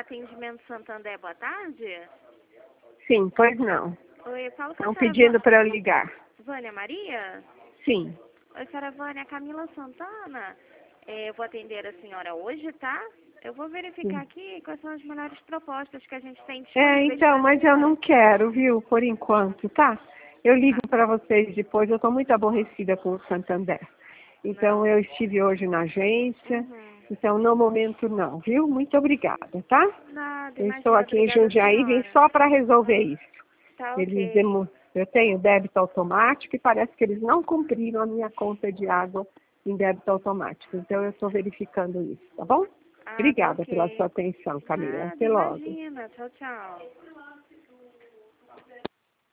atendimento Santander, boa tarde. Sim, pois não. Oi, eu falo com a Estão senhora pedindo para eu ligar. Vânia Maria? Sim. Oi, senhora Vânia, Camila Santana. Eu vou atender a senhora hoje, tá? Eu vou verificar aqui quais são as melhores propostas que a gente tem disponíveis. Então, mas eu não quero, viu, por enquanto, tá? Eu ligo para vocês depois, eu estou muito aborrecida com o Santander. Então, Não. eu estive hoje na agência, Uhum. então, no momento não, viu? Muito obrigada, tá? Nada, Eu estou imagina, aqui em obrigada a Jundiaí, vim senhora. só para resolver isso. Tá Eles ok. eu tenho débito automático e parece que eles não cumpriram a minha conta de água em débito automático. Então, eu estou verificando isso, tá bom? Ah, tá Obrigada pela sua ok. atenção, Camila. Nada, Até logo. imagina. Tchau, tchau.